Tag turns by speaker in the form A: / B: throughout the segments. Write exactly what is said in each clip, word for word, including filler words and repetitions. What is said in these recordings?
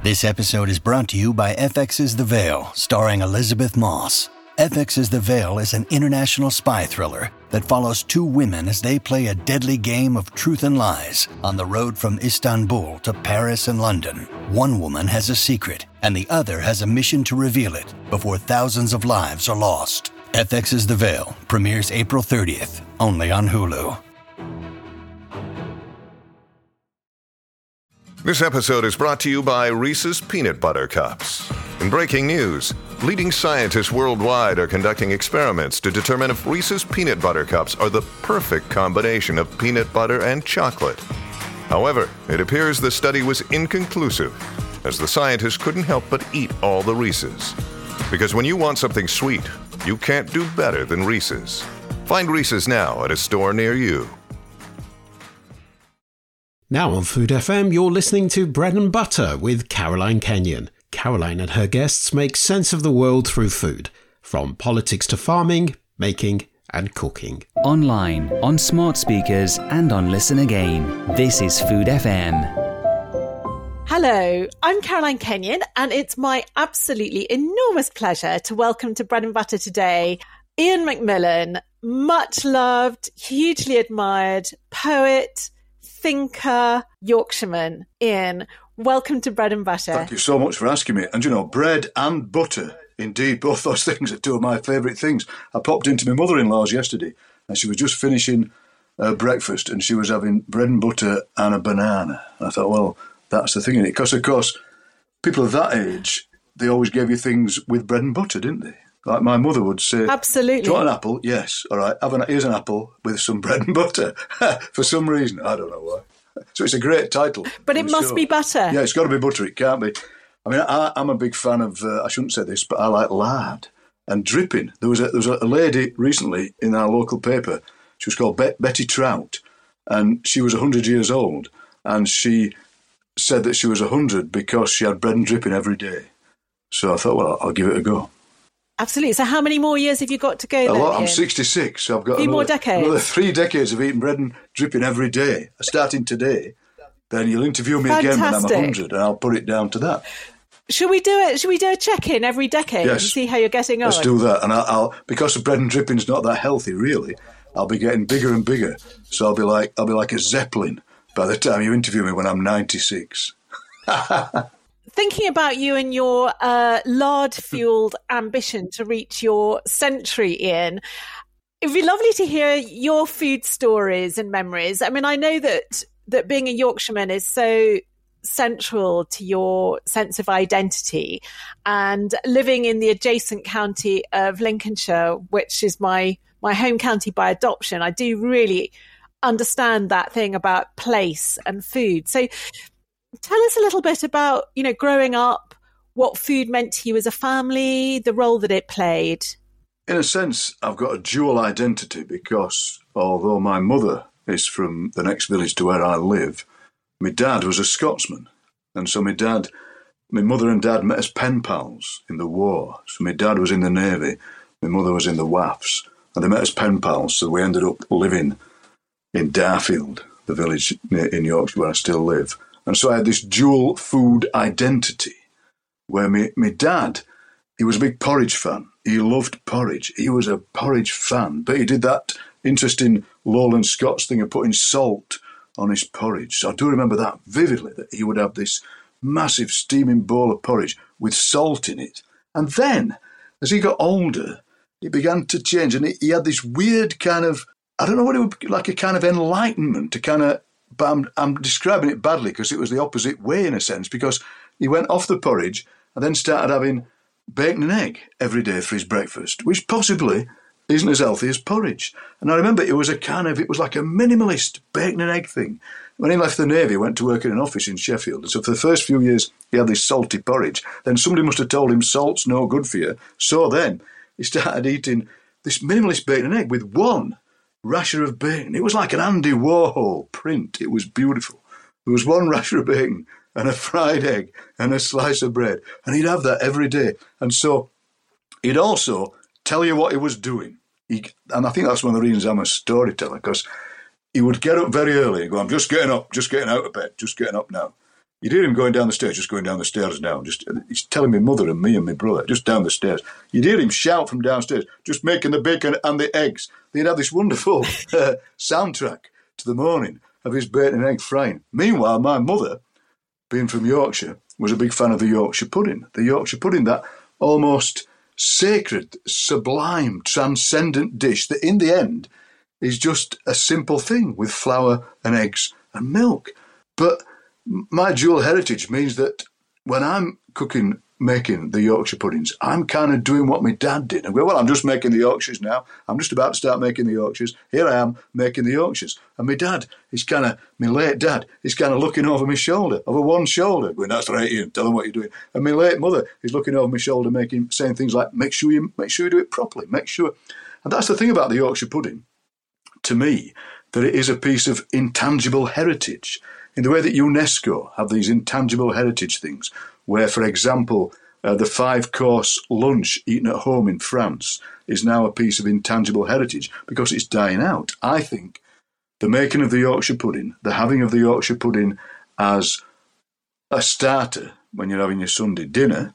A: This episode is brought to you by F X's The Veil, starring Elizabeth Moss. F X's The Veil is an international spy thriller that follows two women as they play a deadly game of truth and lies on the road from Istanbul to Paris and London. One woman has a secret, and the other has a mission to reveal it before thousands of lives are lost. F X's The Veil premieres April thirtieth, only on Hulu.
B: This episode is brought to you by Reese's Peanut Butter Cups. In breaking news, leading scientists worldwide are conducting experiments to determine if Reese's Peanut Butter Cups are the perfect combination of peanut butter and chocolate. However, it appears the study was inconclusive, as the scientists couldn't help but eat all the Reese's. Because when you want something sweet, you can't do better than Reese's. Find Reese's now at a store near you.
C: Now on Food F M, you're listening to Bread and Butter with Caroline Kenyon. Caroline and her guests make sense of the world through food, from politics to farming, making and cooking.
D: Online, on smart speakers and on Listen Again. This is Food F M.
E: Hello, I'm Caroline Kenyon, and it's my absolutely enormous pleasure to welcome to Bread and Butter today Ian McMillan, much loved, hugely admired poet, thinker, Yorkshireman. Ian, welcome to Bread and Butter.
F: Thank you so much for asking me. And you know, bread and butter, indeed, both those things are two of my favourite things. I popped into my mother-in-law's yesterday, and she was just finishing uh, breakfast, and she was having bread and butter and a banana. And I thought, well, that's the thing in it. Because, of course, people of that age, they always gave you things with bread and butter, didn't they? Like my mother would say,
E: absolutely.
F: Do you want an apple? Yes. All right. Have an, here's an apple with some bread and butter. For some reason. I don't know why. So it's a great title.
E: But it must
F: show.
E: be butter.
F: Yeah, it's got to be butter. It can't be. I mean, I, I'm a big fan of, uh, I shouldn't say this, but I like lard and dripping. There was a, there was a lady recently in our local paper. She was called Be- Betty Trout. And she was one hundred years old. And she said that she was one hundred because she had bread and dripping every day. So I thought, well, I'll give it a go.
E: Absolutely. So how many more years have you got to go
F: a
E: then,
F: lot. I'm
E: Ian?
F: sixty-six, so I've got
E: a few
F: another,
E: more decades.
F: another three decades of eating bread and dripping every day. Starting today, then you'll interview me
E: Fantastic.
F: again when I'm one hundred, and I'll put it down to that.
E: Should we do it? Should we do a check-in every decade
F: yes.
E: and see how you're getting on?
F: Let's do that. And I'll, I'll because the bread and dripping's not that healthy, really. I'll be getting bigger and bigger, so I'll be like I'll be like a zeppelin by the time you interview me when I'm ninety-six.
E: Thinking about you and your uh, lard-fueled ambition to reach your century, Ian, it'd be lovely to hear your food stories and memories. I mean, I know that that being a Yorkshireman is so central to your sense of identity, and living in the adjacent county of Lincolnshire, which is my my home county by adoption, I do really understand that thing about place and food. So tell us a little bit about, you know, growing up, what food meant to you as a family, the role that it played.
F: In a sense, I've got a dual identity because although my mother is from the next village to where I live, my dad was a Scotsman. And so my dad, my mother and dad met as pen pals in the war. So my dad was in the Navy, my mother was in the W A F S, and they met as pen pals. So we ended up living in Darfield, the village in Yorkshire where I still live. And so I had this dual food identity where my, my dad, he was a big porridge fan. He loved porridge. He was a porridge fan, but he did that interesting Lowland Scots thing of putting salt on his porridge. So I do remember that vividly, that he would have this massive steaming bowl of porridge with salt in it. And then, as he got older, it began to change. And he, he had this weird kind of, I don't know what it would be, like a kind of enlightenment to kind of, but I'm, I'm describing it badly because it was the opposite way in a sense, because he went off the porridge and then started having bacon and egg every day for his breakfast, which possibly isn't as healthy as porridge. And I remember it was a kind of, it was like a minimalist bacon and egg thing. When he left the Navy, he went to work in an office in Sheffield. And so for the first few years, he had this salty porridge. Then somebody must have told him salt's no good for you. So then he started eating this minimalist bacon and egg with one rasher of bacon. It was like an Andy Warhol print. It was beautiful. There was one rasher of bacon and a fried egg and a slice of bread. And he'd have that every day. And so he'd also tell you what he was doing. He, and I think that's one of the reasons I'm a storyteller, because he would get up very early and go, I'm just getting up, just getting out of bed, just getting up now. You'd hear him going down the stairs, just going down the stairs now. Just he's telling my mother and me and my brother, just down the stairs. You'd hear him shout from downstairs, just making the bacon and the eggs. They'd have this wonderful uh, soundtrack to the morning of his bacon and egg frying. Meanwhile, my mother, being from Yorkshire, was a big fan of the Yorkshire pudding. The Yorkshire pudding, that almost sacred, sublime, transcendent dish that in the end is just a simple thing with flour and eggs and milk. But my dual heritage means that when I'm cooking, making the Yorkshire puddings, I'm kind of doing what my dad did. I go, well, I'm just making the Yorkshires now. I'm just about to start making the Yorkshires. Here I am making the Yorkshires. And my dad, he's kind of, my late dad, he's kind of looking over my shoulder, over one shoulder, going, that's right, Ian, tell him what you're doing. And my late mother is looking over my shoulder, making, saying things like, make sure you, make sure you do it properly, make sure. And that's the thing about the Yorkshire pudding, to me, that it is a piece of intangible heritage. In the way that UNESCO have these intangible heritage things, where, for example, uh, the five-course lunch eaten at home in France is now a piece of intangible heritage because it's dying out. I think the making of the Yorkshire pudding, the having of the Yorkshire pudding as a starter when you're having your Sunday dinner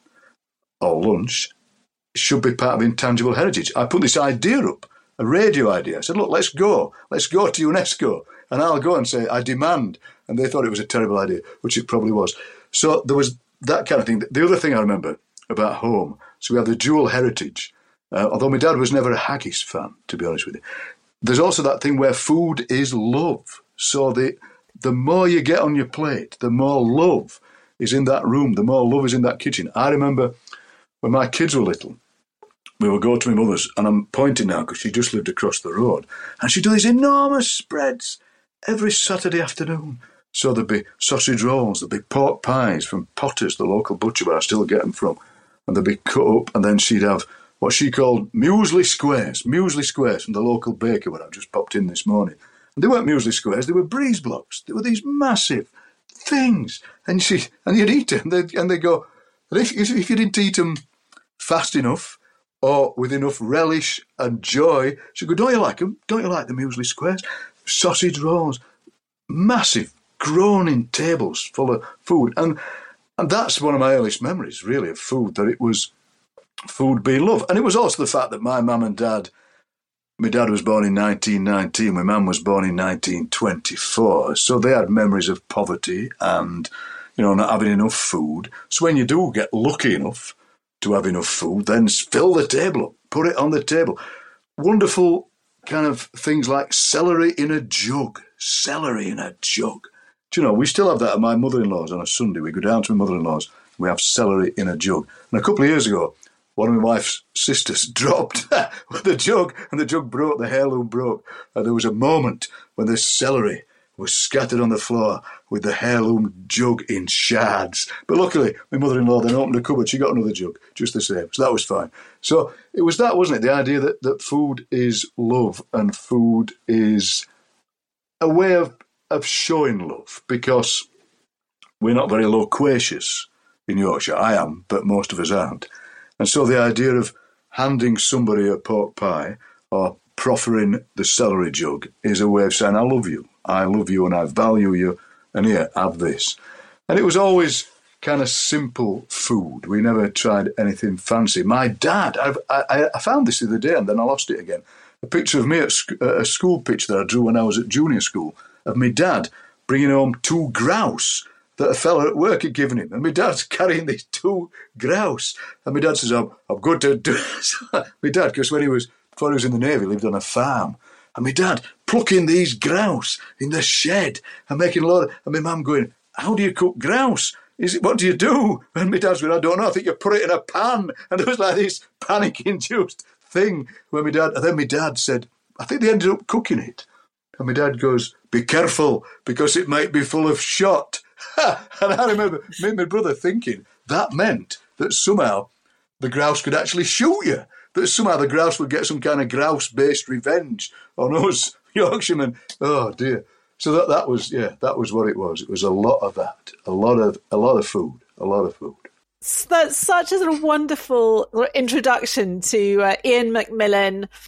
F: or lunch should be part of intangible heritage. I put this idea up, a radio idea. I said, look, let's go. Let's go to UNESCO. And I'll go and say, I demand. And they thought it was a terrible idea, which it probably was. So there was that kind of thing. The other thing I remember about home, so we have the dual heritage. Uh, although my dad was never a haggis fan, to be honest with you. There's also that thing where food is love. So the the more you get on your plate, the more love is in that room, the more love is in that kitchen. I remember when my kids were little, we would go to my mother's, and I'm pointing now because she just lived across the road, and she'd do these enormous spreads every Saturday afternoon. So there'd be sausage rolls, there'd be pork pies from Potter's, the local butcher where I still get them from, and they'd be cut up, and then she'd have what she called muesli squares, muesli squares from the local baker where I just popped in this morning. And they weren't muesli squares, they were breeze blocks. They were these massive things, and she and you'd eat them, and they'd, and they'd go, and if, if you didn't eat them fast enough, or with enough relish and joy, she'd go, don't you like them? Don't you like the muesli squares? Sausage rolls, massive, groaning tables full of food. And and that's one of my earliest memories, really, of food, that it was food being love. And it was also the fact that my mum and dad, my dad was born in nineteen nineteen, my mum was born in nineteen twenty-four, so they had memories of poverty and, you know, not having enough food. So when you do get lucky enough to have enough food, then fill the table up, put it on the table. Wonderful kind of things like celery in a jug, celery in a jug. Do you know, we still have that at my mother-in-law's on a Sunday. We go down to my mother-in-law's, we have celery in a jug. And a couple of years ago, one of my wife's sisters dropped the jug, and the jug broke, the heirloom broke. And there was a moment when the celery was scattered on the floor with the heirloom jug in shards. But luckily, my mother-in-law then opened the cupboard. She got another jug, just the same. So that was fine. So it was that, wasn't it? The idea that, that food is love and food is a way of, of showing love, because we're not very loquacious in Yorkshire. I am, but most of us aren't. And so the idea of handing somebody a pork pie or proffering the celery jug is a way of saying, I love you. I love you and I value you, and here, have this. And it was always kind of simple food. We never tried anything fancy. My dad, I've, I, I found this the other day and then I lost it again. A picture of me at sc- a school picture that I drew when I was at junior school of my dad bringing home two grouse that a fella at work had given him. And my dad's carrying these two grouse. And my dad says, I'm, I'm good to do this. My dad, because when he was, before he was in the Navy, lived on a farm. And my dad plucking these grouse in the shed and making a lot of, and my mum going, how do you cook grouse? Is it, what do you do? And my dad's going, I don't know, I think you put it in a pan. And there was like this panic-induced thing when my dad, and then my dad said, I think they ended up cooking it. And my dad goes, be careful, because it might be full of shot. And I remember me and my brother thinking that meant that somehow the grouse could actually shoot you. That somehow the grouse would get some kind of grouse-based revenge on us Yorkshiremen. Oh dear! So that that was yeah, that was what it was. It was a lot of that, a lot of a lot of food, a lot of food.
E: That's such a sort of wonderful introduction to uh, Ian McMillan,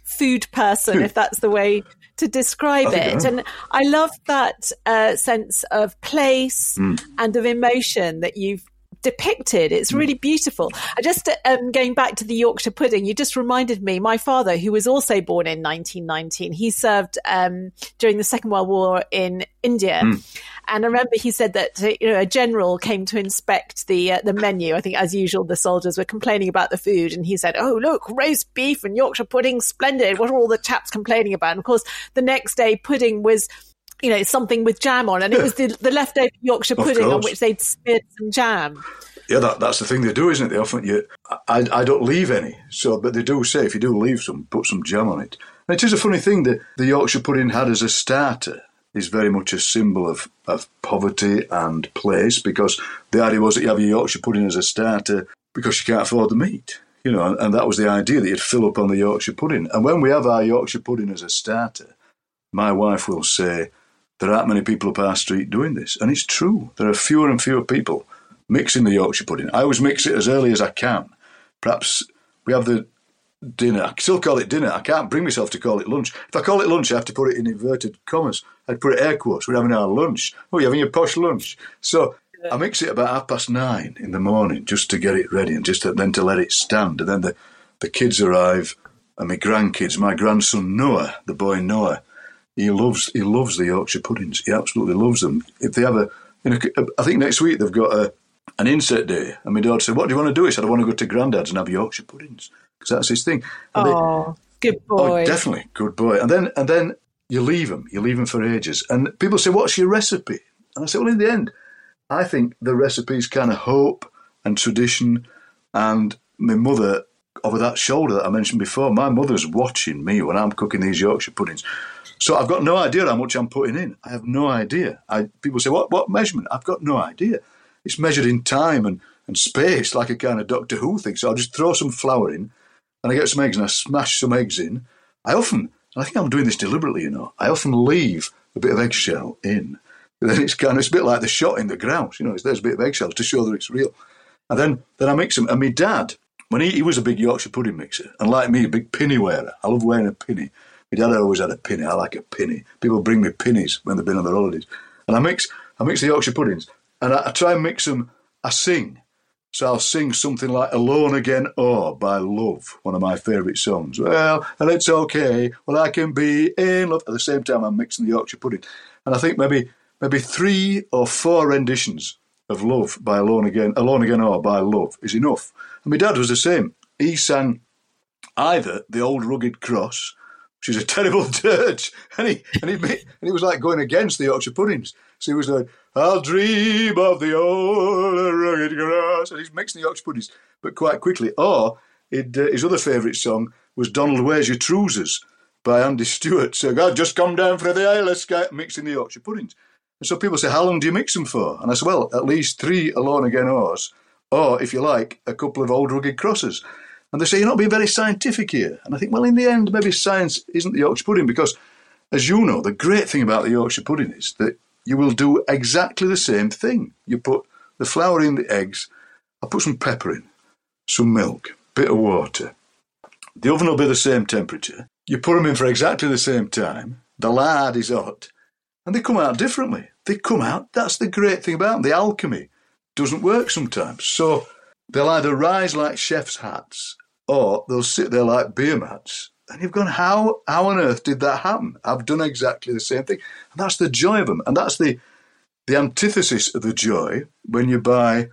E: food person, if that's the way to describe it. And I love that uh, sense of place mm. and of emotion that you've depicted. It's really beautiful. I just um, going back to the Yorkshire pudding, you just reminded me, my father, who was also born in nineteen nineteen, he served um, during the Second World War in India. Mm. And I remember he said that, you know, a general came to inspect the uh, the menu. I think, as usual, the soldiers were complaining about the food. And he said, oh, look, roast beef and Yorkshire pudding, splendid. What are all the chaps complaining about? And of course, the next day, pudding was, you know, something with jam on. And it was the, the leftover Yorkshire pudding on which they'd smeared some jam.
F: Yeah, that, that's the thing they do, isn't it? They often, you, I, I don't leave any. So, but they do say, if you do leave some, put some jam on it. And it is a funny thing that the Yorkshire pudding had as a starter is very much a symbol of, of poverty and place, because the idea was that you have your Yorkshire pudding as a starter because you can't afford the meat, you know, and, and that was the idea, that you'd fill up on the Yorkshire pudding. And when we have our Yorkshire pudding as a starter, my wife will say, there aren't many people up our street doing this. And it's true. There are fewer and fewer people mixing the Yorkshire pudding. I always mix it as early as I can. Perhaps we have the dinner. I still call it dinner. I can't bring myself to call it lunch. If I call it lunch, I have to put it in inverted commas. I'd put it air quotes. We're having our lunch. Oh, you're having your posh lunch. So yeah. I mix it about half past nine in the morning just to get it ready and just to, then to let it stand. And then the, the kids arrive and my grandkids. My grandson Noah, the boy Noah, he loves he loves the Yorkshire puddings. He absolutely loves them. If they have a, you know, I think next week they've got a, an inset day. And my daughter said, what do you want to do? He said, I want to go to Grandad's and have Yorkshire puddings. Because that's his thing. And
E: oh, they, good boy.
F: Oh, definitely, good boy. And then and then you leave them. You leave them for ages. And people say, what's your recipe? And I say, well, in the end, I think the recipe is kind of hope and tradition. And my mother, over that shoulder that I mentioned before, my mother's watching me when I'm cooking these Yorkshire puddings. So I've got no idea how much I'm putting in. I have no idea. I, people say, what, what measurement? I've got no idea. It's measured in time and, and space, like a kind of Doctor Who thing. So I'll just throw some flour in, and I get some eggs, and I smash some eggs in. I often, and I think I'm doing this deliberately, you know, I often leave a bit of eggshell in. And then it's kind of, it's a bit like the shot in the grouse, you know, there's a bit of eggshell to show that it's real. And then, then I mix them. And my dad, when he, he was a big Yorkshire pudding mixer, and like me, a big pinny wearer. I love wearing a pinny. My dad always had a pinny. I like a pinny. People bring me pinnies when they've been on their holidays. And I mix I mix the Yorkshire puddings, and I, I try and mix them, I sing. So I'll sing something like Alone Again or by Love, one of my favourite songs. Well, and it's okay, well, I can be in love. At the same time, I'm mixing the Yorkshire pudding. And I think maybe maybe three or four renditions of Love by Alone Again, Alone Again or by Love is enough. And my dad was the same. He sang either The Old Rugged Cross, which is a terrible dirge, and he and he and he was like going against the Yorkshire puddings. So he was like, I'll dream of the old rugged cross, and he's mixing the Yorkshire puddings, but quite quickly. Or it, uh, his other favourite song was Donald, Where's Your Trousers by Andy Stewart. So God, just come down for the Isle of Skye, mixing the Yorkshire puddings. And so people say, how long do you mix them for? And I said, well, at least three Alone Again Ors, or if you like, a couple of Old Rugged Crosses. And they say, you're not being very scientific here. And I think, well, in the end, maybe science isn't the Yorkshire pudding, because, as you know, the great thing about the Yorkshire pudding is that you will do exactly the same thing. You put the flour in, the eggs, I'll put some pepper in, some milk, bit of water. The oven will be the same temperature. You put them in for exactly the same time. The lard is hot. And they come out differently. They come out, that's the great thing about them. The alchemy doesn't work sometimes. So they'll either rise like chef's hats or they'll sit there like beer mats. And you've gone, how, how on earth did that happen? I've done exactly the same thing. And that's the joy of them. And that's the, the antithesis of the joy when you buy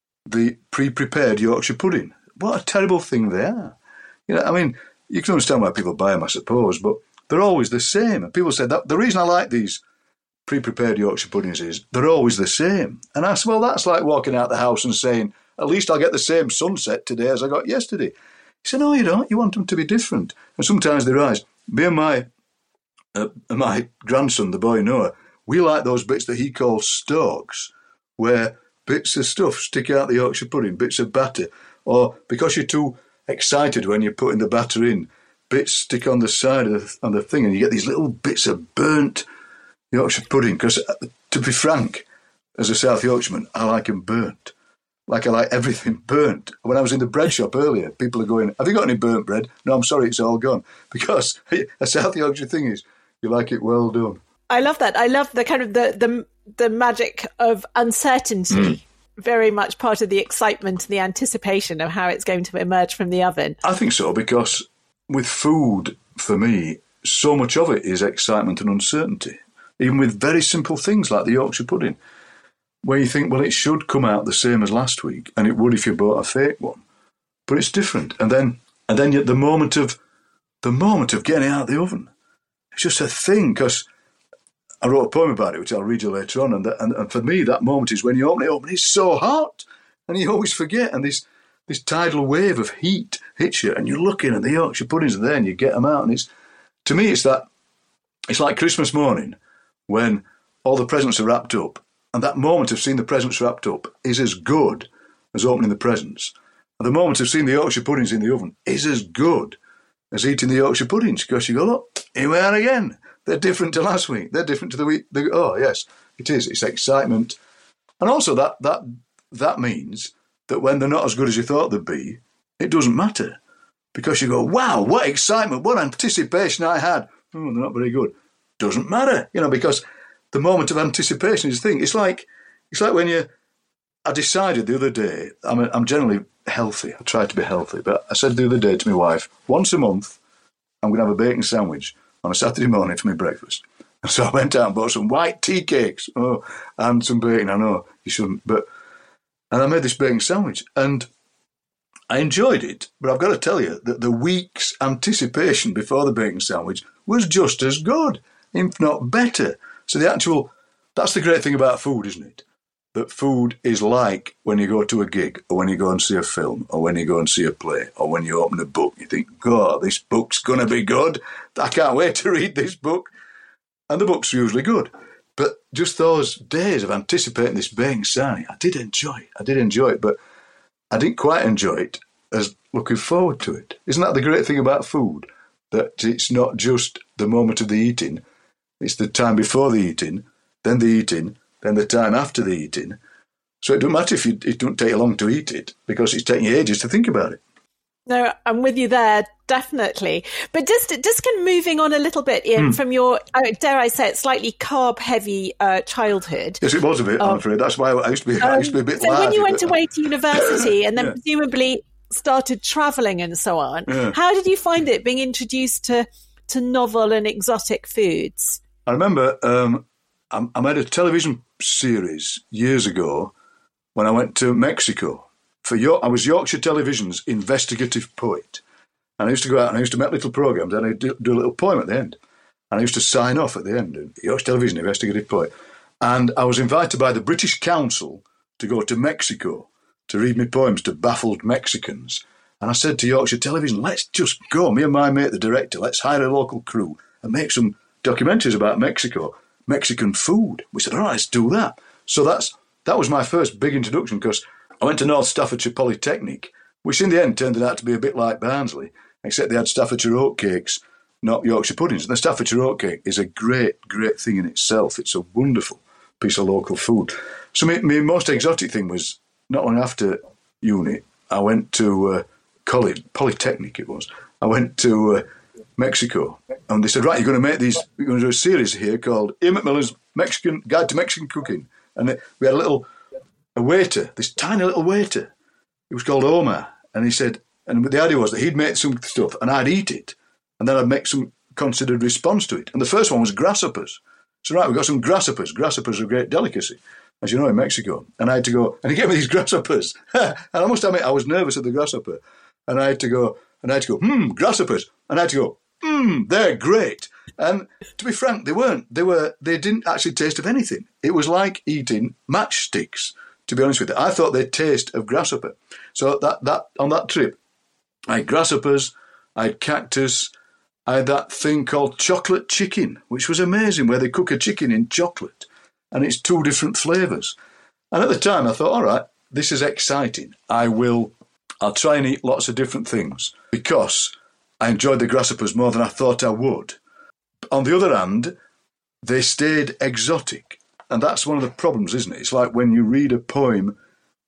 F: the pre-prepared Yorkshire pudding. What a terrible thing they are. You know, I mean, you can understand why people buy them, I suppose, but they're always the same. And people say that the reason I like these pre-prepared Yorkshire puddings is they're always the same. And I said, well, that's like walking out the house and saying, at least I'll get the same sunset today as I got yesterday. He said, no, you don't. You want them to be different. And sometimes they rise. Me and my, uh, my grandson, the boy Noah, we like those bits that he calls stalks, where bits of stuff stick out the Yorkshire pudding, bits of batter. Or because you're too excited when you're putting the batter in, bits stick on the side of the, on the thing, and you get these little bits of burnt Yorkshire pudding. Because, uh, to be frank, as a South Yorkshireman, I like them burnt. like I like everything burnt. When I was in the bread shop earlier, people are going, have you got any burnt bread? No, I'm sorry, it's all gone. Because a South Yorkshire thing is, you like it well done.
E: I love that. I love the kind of the the, the magic of uncertainty. Mm. Very much part of the excitement and the anticipation of how it's going to emerge from the oven.
F: I think so, because with food, for me, so much of it is excitement and uncertainty. Even with very simple things like the Yorkshire pudding, where you think, well, it should come out the same as last week, and it would if you bought a fake one, but it's different. And then, and then, yet the moment of the moment of getting it out of the oven, it's just a thing. Because I wrote a poem about it, which I'll read you later on, and, that, and and for me, that moment is when you open it up and it's so hot, and you always forget, and this this tidal wave of heat hits you, and you're looking, and the Yorkshire puddings are there, and you get them out, and it's to me, it's that it's like Christmas morning, when all the presents are wrapped up, and that moment of seeing the presents wrapped up is as good as opening the presents. And the moment of seeing the Yorkshire puddings in the oven is as good as eating the Yorkshire puddings, because you go, look, here we are again. They're different to last week. They're different to the week. They, oh, yes, it is. It's excitement. And also that that that means that when they're not as good as you thought they'd be, it doesn't matter, because you go, wow, what excitement, what anticipation I had. Oh, they're not very good. Doesn't matter, you know, because the moment of anticipation is the thing. It's like it's like when you. I decided the other day. I'm a, I'm generally healthy. I try to be healthy, but I said the other day to my wife, once a month, I'm going to have a bacon sandwich on a Saturday morning for my breakfast. And so I went out and bought some white tea cakes, oh, and some bacon. I know you shouldn't, but and I made this bacon sandwich, and I enjoyed it. But I've got to tell you that the week's anticipation before the bacon sandwich was just as good, if not better. So the actual, that's the great thing about food, isn't it? That food is like when you go to a gig, or when you go and see a film, or when you go and see a play, or when you open a book, you think, God, this book's going to be good. I can't wait to read this book. And the book's usually good. But just those days of anticipating this bacon sandwich, I did enjoy it. I did enjoy it, but I didn't quite enjoy it as looking forward to it. Isn't that the great thing about food? That it's not just the moment of the eating, it's the time before the eating, then the eating, then the time after the eating. So it doesn't matter if you, it don't take you long to eat it, because it's taking you ages to think about it.
E: No, I'm with you there, definitely. But just just kind of moving on a little bit, Ian, mm. from your, uh, dare I say it, slightly carb-heavy uh, childhood.
F: Yes, it was a bit, um, I'm afraid. That's why I used to be, um, I used to be a bit
E: So
F: large,
E: when you went
F: but,
E: away to university and then
F: yeah.
E: presumably started travelling and so on,
F: yeah.
E: how did you find it being introduced to, to novel and exotic foods?
F: I remember um, I, I made a television series years ago when I went to Mexico. For York, I was Yorkshire Television's investigative poet. And I used to go out and I used to make little programmes, and I'd do, do a little poem at the end. And I used to sign off at the end, Yorkshire Television investigative poet. And I was invited by the British Council to go to Mexico to read my poems to baffled Mexicans. And I said to Yorkshire Television, let's just go, me and my mate, the director, let's hire a local crew and make some documentaries about Mexico, Mexican food. We said, all right, let's do that. So that's that was my first big introduction, because I went to North Staffordshire Polytechnic, which in the end turned out to be a bit like Barnsley, except they had Staffordshire oatcakes, not Yorkshire puddings. And the Staffordshire oatcake is a great, great thing in itself. It's a wonderful piece of local food. So my, my most exotic thing was, not long after uni, I went to uh, college, Polytechnic it was. I went to uh, Mexico, and they said, right, you're going to make these, you're going to do a series here called Ian McMillan's Mexican Guide to Mexican Cooking. And we had a little, a waiter, this tiny little waiter. He was called Omar, and he said, and the idea was that he'd make some stuff and I'd eat it, and then I'd make some considered response to it. And the first one was grasshoppers. So right, we got some grasshoppers. Grasshoppers are a great delicacy, as you know, in Mexico. And I had to go, and he gave me these grasshoppers. And I must admit, I was nervous at the grasshopper. And I had to go, and I had to go, hmm, grasshoppers. And I had to go, hmm, they're great. And to be frank, they weren't. They were. They didn't actually taste of anything. It was like eating matchsticks, to be honest with you. I thought they'd taste of grasshopper. So that, that on that trip, I had grasshoppers, I had cactus, I had that thing called chocolate chicken, which was amazing, where they cook a chicken in chocolate, and it's two different flavours. And at the time, I thought, all right, this is exciting. I will, I'll try and eat lots of different things, because I enjoyed the grasshoppers more than I thought I would. On the other hand, they stayed exotic. And that's one of the problems, isn't it? It's like when you read a poem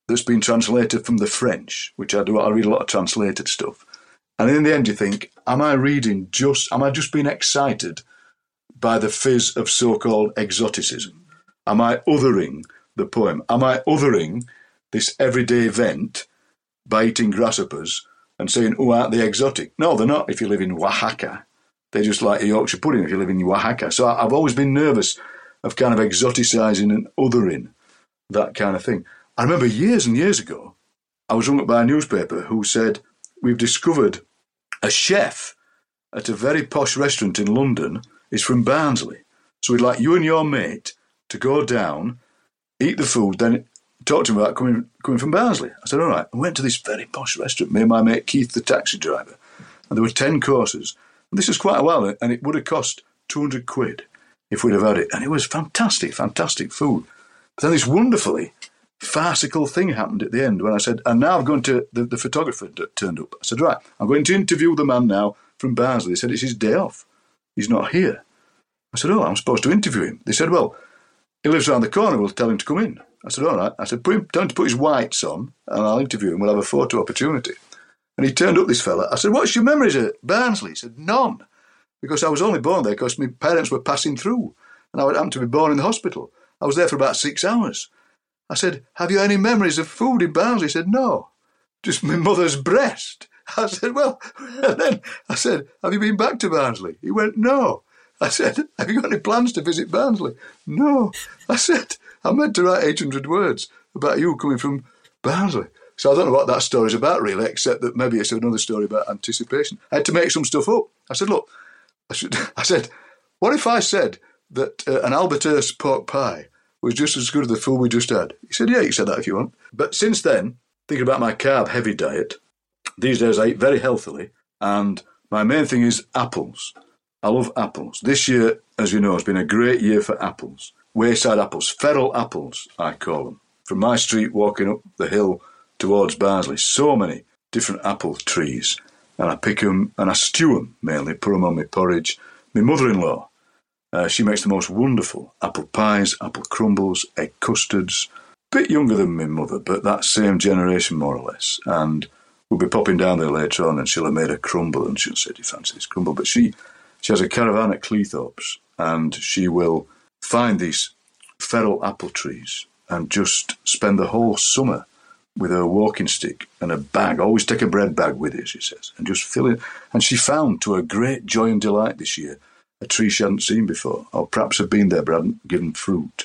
F: that's been translated from the French, which I do. I read a lot of translated stuff. And in the end, you think, am I reading just, am I just being excited by the fizz of so-called exoticism? Am I othering the poem? Am I othering this everyday event by eating grasshoppers and saying, oh, aren't they exotic? No, they're not if you live in Oaxaca. They're just like a Yorkshire pudding if you live in Oaxaca. So I've always been nervous of kind of exoticising and othering that kind of thing. I remember years and years ago, I was rung up by a newspaper who said, we've discovered a chef at a very posh restaurant in London is from Barnsley. So we'd like you and your mate to go down, eat the food, then talk to him about coming coming from Barnsley. I said, all right. I went to this very posh restaurant, me and my mate Keith, the taxi driver, and there were ten courses. And this was quite a while, and it would have cost two hundred quid if we'd have had it. And it was fantastic, fantastic food. But then this wonderfully farcical thing happened at the end when I said, and now I'm going to, the, the photographer turned up. I said, right, I'm going to interview the man now from Barnsley. They said, it's his day off. He's not here. I said, oh, I'm supposed to interview him. They said, well, he lives around the corner. We'll tell him to come in. I said, all right. I said, put him, tell him to put his whites on and I'll interview him. We'll have a photo opportunity. And he turned up, this fella. I said, what's your memories of Barnsley? He said, none. Because I was only born there because my parents were passing through and I happened to be born in the hospital. I was there for about six hours. I said, have you any memories of food in Barnsley? He said, no, just my mother's breast. I said, well, and then I said, have you been back to Barnsley? He went, no. I said, have you got any plans to visit Barnsley? No. I said, I meant to write eight hundred words about you coming from Barnsley. So I don't know what that story's about, really, except that maybe it's another story about anticipation. I had to make some stuff up. I said, look, I, should, I said, what if I said that uh, an Albert Hurst pork pie was just as good as the food we just had? He said, yeah, you said that if you want. But since then, thinking about my carb-heavy diet, these days I eat very healthily, and my main thing is apples. I love apples. This year, as you know, has been a great year for apples. Wayside apples, feral apples, I call them. From my street, walking up the hill towards Barnsley, so many different apple trees. And I pick them and I stew them, mainly, put them on my porridge. My mother-in-law, uh, she makes the most wonderful apple pies, apple crumbles, egg custards. Bit younger than my mother, but that same generation, more or less. And we'll be popping down there later on and she'll have made a crumble and she'll say, do you fancy this crumble? But she, she has a caravan at Cleethorpes and she will find these feral apple trees and just spend the whole summer with her walking stick and a bag. Always take a bread bag with her, she says, and just fill it. And she found, to her great joy and delight this year, a tree she hadn't seen before, or perhaps had been there but hadn't given fruit.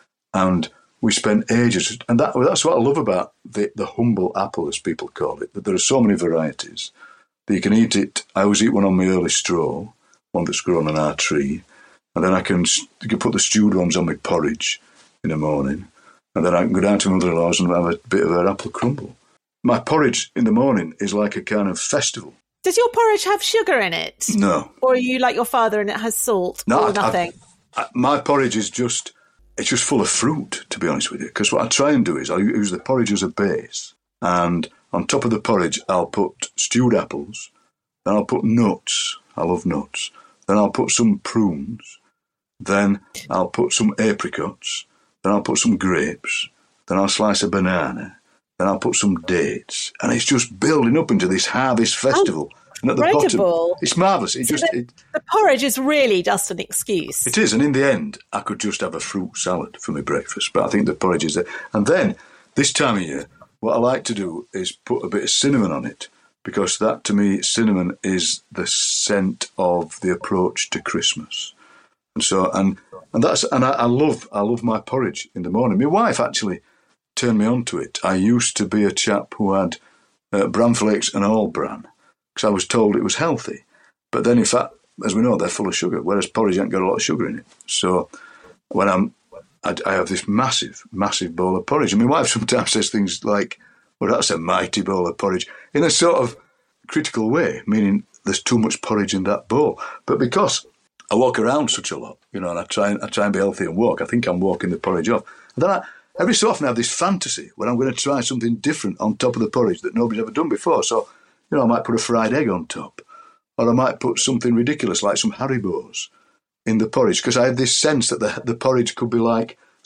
F: And we spent ages, and that, that's what I love about the, the humble apple, as people call it, that there are so many varieties that you can eat it. I always eat one on my early straw, one that's grown on our tree, and then I can, you can put the stewed ones on my porridge in the morning, and then I can go down to mother-in-law's and have a bit of her apple crumble. My porridge in the morning is like a kind of festival.
E: Does your porridge have sugar in it?
F: No.
E: Or are you like your father and it has salt
F: no,
E: or
F: I,
E: nothing?
F: I, I, my porridge is just, it's just full of fruit, to be honest with you. Because what I try and do is I use the porridge as a base. And on top of the porridge, I'll put stewed apples. Then I'll put nuts. I love nuts. Then I'll put some prunes. Then I'll put some apricots. Then I'll put some grapes. Then I'll slice a banana. Then I'll put some dates. And it's just building up into this harvest festival.
E: Oh,
F: and at the
E: incredible.
F: bottom, it's marvellous. It
E: so
F: just
E: the,
F: it,
E: the porridge is really just an excuse.
F: It is. And in the end, I could just have a fruit salad for my breakfast. But I think the porridge is there. And then, this time of year, what I like to do is put a bit of cinnamon on it. Because that, to me, cinnamon is the scent of the approach to Christmas. And so, and and that's, and I, I love, I love my porridge in the morning. My wife actually turned me on to it. I used to be a chap who had uh, bran flakes and all bran, because I was told it was healthy. But then, in fact, as we know, they're full of sugar, whereas porridge ain't got a lot of sugar in it. So when I'm, I, I have this massive, massive bowl of porridge. And my wife sometimes says things like, well, that's a mighty bowl of porridge, in a sort of critical way, meaning there's too much porridge in that bowl. But because I walk around such a lot, you know, and I try and I try and be healthy and walk, I think I'm walking the porridge off. And then I, every so often I have this fantasy when I'm going to try something different on top of the porridge that nobody's ever done before. So, you know, I might put a fried egg on top, or I might put something ridiculous like some Haribos in the porridge, because I have this sense that the, the porridge could be like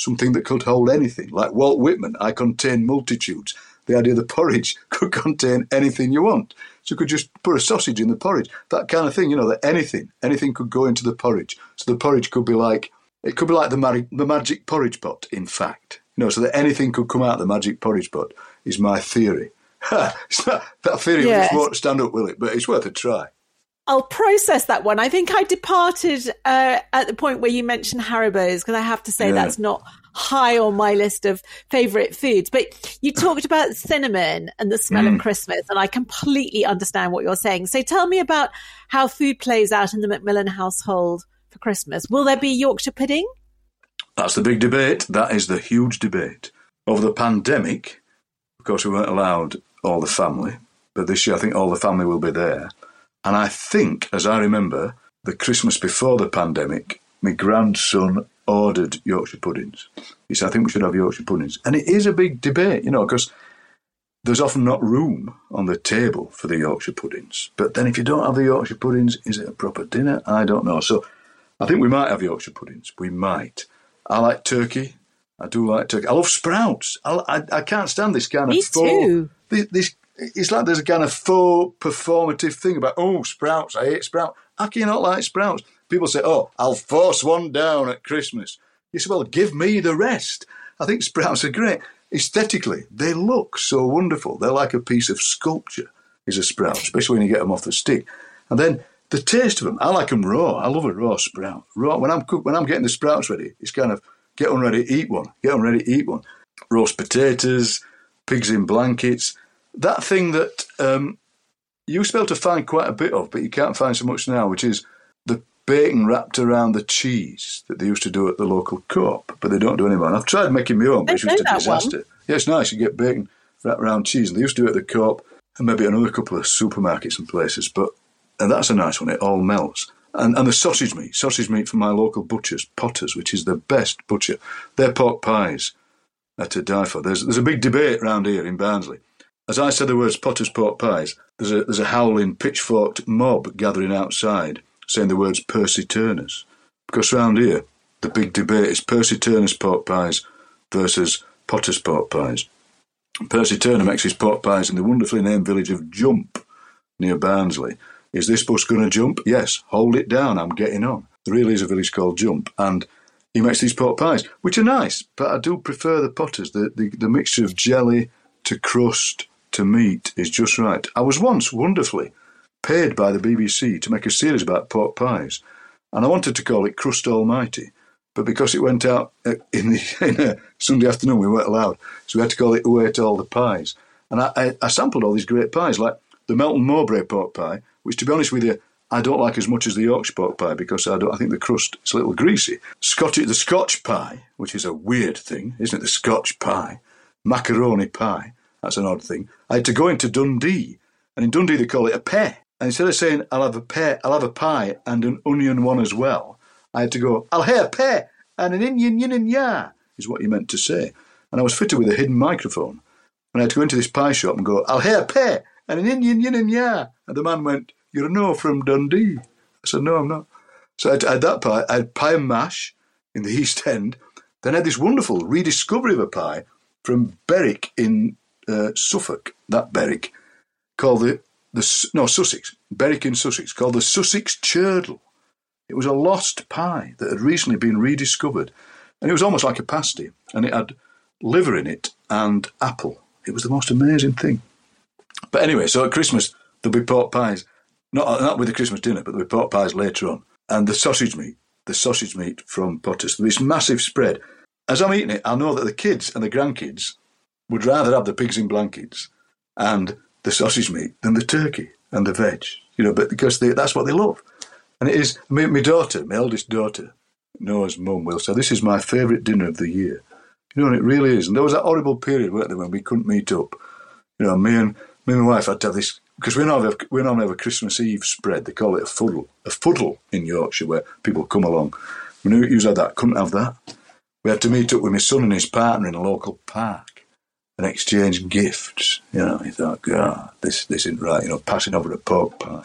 F: something that could hold anything. Like Walt Whitman, I contain multitudes. The idea the porridge could contain anything you want. So you could just put a sausage in the porridge. That kind of thing, you know, that anything, anything could go into the porridge. So the porridge could be like, it could be like the, mag- the magic porridge pot, in fact. You know, so that anything could come out of the magic porridge pot is my theory. It's not, that theory yes. won't stand up, will it? But it's worth a try.
E: I'll process that one. I think I departed uh, at the point where you mentioned Haribo's, because I have to say yeah. that's not high on my list of favourite foods. But you talked about cinnamon and the smell mm. of Christmas, and I completely understand what you're saying. So tell me about how food plays out in the Macmillan household for Christmas. Will there be Yorkshire pudding?
F: That's the big debate. That is the huge debate. Over the pandemic, of course, we weren't allowed all the family, but this year I think all the family will be there. And I think, as I remember, the Christmas before the pandemic, my grandson ordered Yorkshire puddings. He said, I think we should have Yorkshire puddings. And it is a big debate, you know, because there's often not room on the table for the Yorkshire puddings. But then if you don't have the Yorkshire puddings, is it a proper dinner? I don't know. So I think we might have Yorkshire puddings. We might. I like turkey. I do like turkey. I love sprouts. I, I, I can't stand this kind of
E: Me
F: faux,
E: too.
F: This, this, it's like there's a kind of faux performative thing about, oh, sprouts, I hate sprouts. How can you not like sprouts? People say, oh, I'll force one down at Christmas. You say, well, give me the rest. I think sprouts are great. Aesthetically, they look so wonderful. They're like a piece of sculpture, is a sprout, especially when you get them off the stick. And then the taste of them, I like them raw. I love a raw sprout. Raw. When I'm cook, when I'm getting the sprouts ready, it's kind of get one ready, eat one. Get one ready, eat one. Roast potatoes, pigs in blankets. That thing that um, you used to be able to find quite a bit of, but you can't find so much now, which is the bacon wrapped around the cheese that they used to do at the local co-op, but they don't do anymore. And I've tried making my own, but it's just a disaster. One. Yeah, it's nice. You get bacon wrapped around cheese, and they used to do it at the co-op and maybe another couple of supermarkets and places, but and that's a nice one. It all melts. And, and the sausage meat, sausage meat from my local butcher's, Potters, which is the best butcher. Their pork pies are to die for. There's, there's a big debate around here in Barnsley. As I said the words Potter's pork pies, there's a, there's a howling, pitchforked mob gathering outside saying the words Percy Turner's. Because round here, the big debate is Percy Turner's pork pies versus Potter's pork pies. Percy Turner makes his pork pies in the wonderfully named village of Jump, near Barnsley. Is this bus going to jump? Yes. Hold it down, I'm getting on. There really is a village called Jump, and he makes these pork pies, which are nice, but I do prefer the Potter's. The, the, the mixture of jelly to crust to meat is just right. I was once wonderfully paid by the B B C to make a series about pork pies, and I wanted to call it Crust Almighty, but because it went out in, the, in a Sunday afternoon, we weren't allowed, so we had to call it Who Ate All the Pies. And I, I, I sampled all these great pies, like the Melton Mowbray pork pie, which, to be honest with you, I don't like as much as the Yorkshire pork pie because I don't. I think the crust is a little greasy. Scotch, the Scotch pie, which is a weird thing, isn't it? The Scotch pie, macaroni pie. That's an odd thing. I had to go into Dundee, and in Dundee they call it a pear. And instead of saying I'll have a pear, I'll have a pie and an onion one as well, I had to go I'll have a pear and an onion yin and ya is what you meant to say. And I was fitted with a hidden microphone, and I had to go into this pie shop and go I'll have a pear and an onion yin and ya. And the man went, "You're no from Dundee." I said, "No, I'm not." So I had, I had that pie. I had pie and mash in the East End. Then I had this wonderful rediscovery of a pie from Berwick in uh, Suffolk, that Berwick, called the, the, no, Sussex, Berwick in Sussex, called the Sussex Churdle. It was a lost pie that had recently been rediscovered. And it was almost like a pasty. And it had liver in it and apple. It was the most amazing thing. But anyway, so at Christmas, there'll be pork pies. Not, not with the Christmas dinner, but there'll be pork pies later on. And the sausage meat, the sausage meat from Potters. This massive spread. As I'm eating it, I know that the kids and the grandkids would rather have the pigs in blankets and the sausage meat than the turkey and the veg. You know, but because they, that's what they love. And it is, my, my daughter, my eldest daughter, Noah's mum will say, this is my favourite dinner of the year. You know, and it really is. And there was that horrible period, weren't there, when we couldn't meet up. You know, me and me and my wife had to have this, because we normally have, we normally have a Christmas Eve spread. They call it a fuddle, a fuddle in Yorkshire, where people come along. We knew you had that, couldn't have that. We had to meet up with my son and his partner in a local park and exchange gifts. You know, you thought, God, this, this isn't right, you know, passing over a pork pie.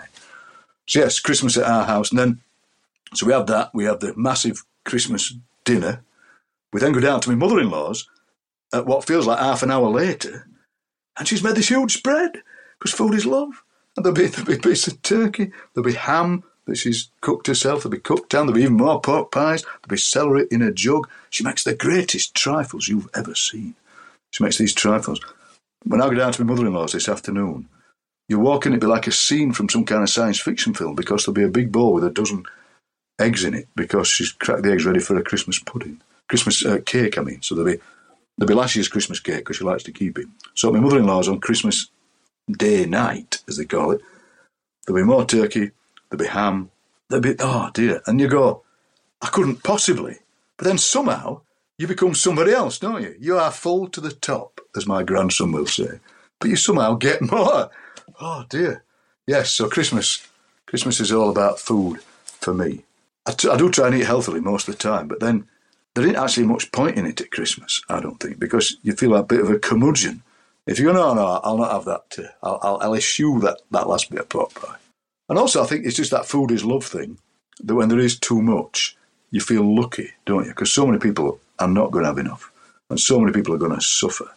F: So yes, Christmas at our house. And then, so we have that, we have the massive Christmas dinner We then go down to my mother-in-law's at what feels like half an hour later, and she's made this huge spread, because food is love. And there'll be, there'll be a piece of turkey, there'll be ham that she's cooked herself, there'll be cooked down, there'll be even more pork pies, there'll be celery in a jug. She makes the greatest trifles you've ever seen. She makes these trifles. When I go down to my mother-in-law's this afternoon, you walk in, it'd be like a scene from some kind of science fiction film, because there'll be a big bowl with a dozen eggs in it, because she's cracked the eggs ready for a Christmas pudding. Christmas uh, cake, I mean. So there'll be, there'll be last year's Christmas cake, because she likes to keep it. So my mother-in-law's on Christmas Day night, as they call it. There'll be more turkey, there'll be ham, there'll be, oh dear. And you go, I couldn't possibly. But then somehow you become somebody else, don't you? You are full to the top, as my grandson will say. But you somehow get more. Oh dear. Yes, so Christmas, Christmas is all about food for me. I, t- I do try and eat healthily most of the time, but then there ain't actually much point in it at Christmas, I don't think, because you feel like a bit of a curmudgeon. If you go, no, no, I'll not have that. Uh, I'll, I'll, I'll eschew that, that last bit of pork pie. And also, I think it's just that food is love thing, that when there is too much, you feel lucky, don't you? Because so many people are not going to have enough, and so many people are going to suffer.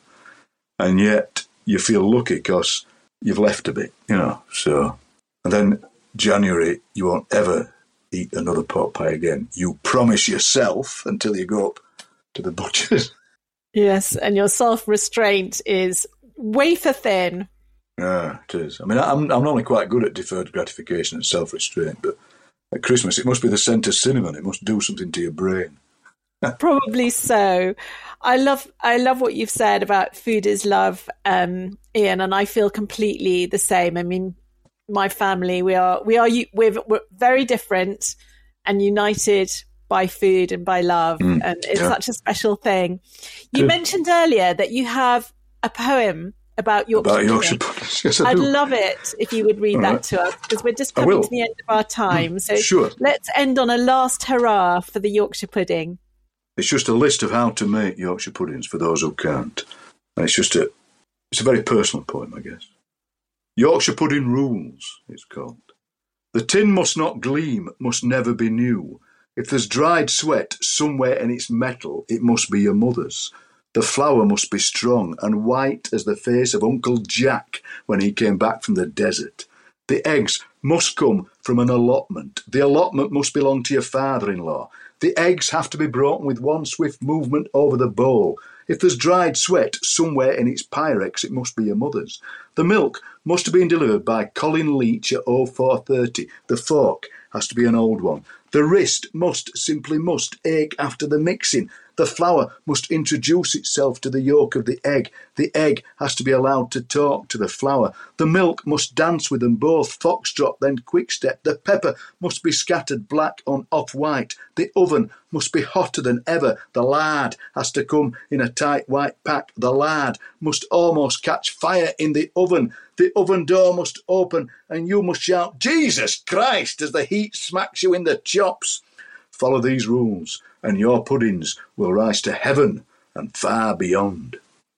F: And yet, you feel lucky because you've left a bit, you know. So, and then January, you won't ever eat another pork pie again. You promise yourself until you go up to the butcher's.
E: Yes, and your self-restraint is wafer thin.
F: Yeah, it is. I mean, I'm I'm normally quite good at deferred gratification and self-restraint, but at Christmas it must be the scent of cinnamon. It must do something to your brain.
E: Probably so. I love I love what you've said about food is love, um, Ian, and I feel completely the same. I mean, my family, we are we are we're, we're very different and united by food and by love, mm, and it's yeah. such a special thing. You Good. mentioned earlier that you have a poem about Yorkshire
F: about Yorkshire puddings. Yes, I
E: I'd
F: do.
E: love it if you would read All that right. to us, because we're just coming to the end of our time.
F: Mm,
E: so
F: sure.
E: Let's end on a last hurrah for the Yorkshire pudding.
F: It's just a list of how to make Yorkshire puddings for those who can't. And it's just a, it's a very personal poem, I guess. Yorkshire pudding rules, it's called. The tin must not gleam, must never be new. If there's dried sweat somewhere in its metal, it must be your mother's. The flour must be strong and white as the face of Uncle Jack when he came back from the desert. The eggs must come from an allotment. The allotment must belong to your father-in-law. The eggs have to be broken with one swift movement over the bowl. If there's dried sweat somewhere in its Pyrex, it must be your mother's. The milk must have been delivered by Colin Leach at oh four thirty. The fork has to be an old one. The wrist must, simply must, ache after the mixing. The flour must introduce itself to the yolk of the egg. The egg has to be allowed to talk to the flour. The milk must dance with them both, foxtrot, then quickstep. The pepper must be scattered black on off-white. The oven must be hotter than ever. The lard has to come in a tight white pack. The lard must almost catch fire in the oven. The oven door must open and you must shout, Jesus Christ, as the heat smacks you in the chops. Follow these rules and your puddings will rise to heaven and far beyond.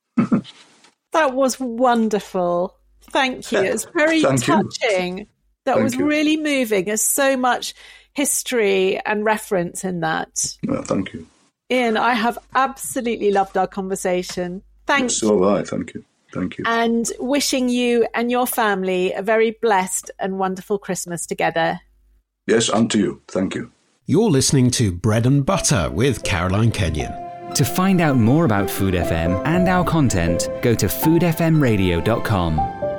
E: That was wonderful. Thank you. It's very touching. You. That
F: Thank
E: was
F: you.
E: really moving. There's so much history and reference in that.
F: Well, thank you.
E: Ian, I have absolutely loved our conversation. Thank
F: so
E: you.
F: So have I. Thank you. Thank you.
E: And wishing you and your family a very blessed and wonderful Christmas together.
F: Yes, and to you. Thank you.
C: You're listening to Bread and Butter with Caroline Kenyon.
D: To find out more about Food F M and our content, go to food f m radio dot com.